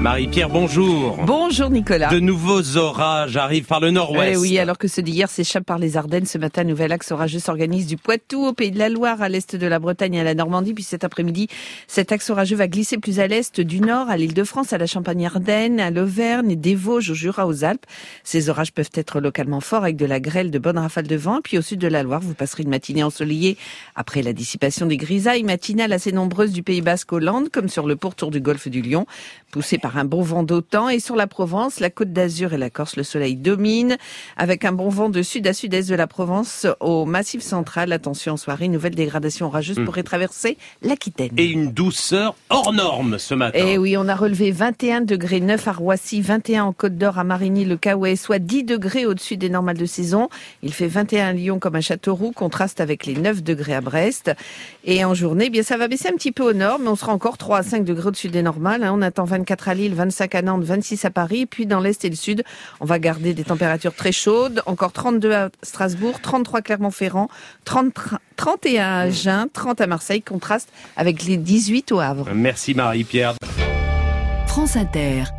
Marie-Pierre, bonjour. Bonjour Nicolas. De nouveaux orages arrivent par le nord-ouest. Oui, alors que ceux d'hier s'échappent par les Ardennes. Ce matin, un nouvel axe orageux s'organise du Poitou au Pays de la Loire, à l'est de la Bretagne et à la Normandie. Puis cet après-midi, cet axe orageux va glisser plus à l'est du nord, à l'Île-de-France, à la Champagne-Ardenne, à l'Auvergne, des Vosges, au Jura, aux Alpes. Ces orages peuvent être localement forts avec de la grêle, de bonnes rafales de vent. Puis au sud de la Loire, vous passerez une matinée ensoleillée après la dissipation des grisailles matinales assez nombreuses du Pays Basque aux Landes, comme sur le pourtour du golfe du Lion, poussé par un bon vent d'automne. Et sur la Provence, la Côte d'Azur et la Corse, le soleil domine, avec un bon vent de sud à sud-est de la Provence au Massif central. Attention en soirée, nouvelle dégradation orageuse pourrait traverser l'Aquitaine. Et une douceur hors norme ce matin. Et oui, on a relevé 21 degrés 9 à Roissy, 21 en Côte d'Or, à Marigny, le Caouet, soit 10 degrés au-dessus des normales de saison. Il fait 21 à Lyon comme à Châteauroux, contraste avec les 9 degrés à Brest. Et en journée, eh bien ça va baisser un petit peu au nord, mais on sera encore 3 à 5 degrés au-dessus des normales. On attend 24 à Lille, 25 à Nantes, 26 à Paris. Et puis dans l'est et le sud, on va garder des températures très chaudes. Encore 32 à Strasbourg, 33 à Clermont-Ferrand, 31 à Agen, 30 à Marseille, contraste avec les 18 au Havre. Merci Marie-Pierre. France Inter.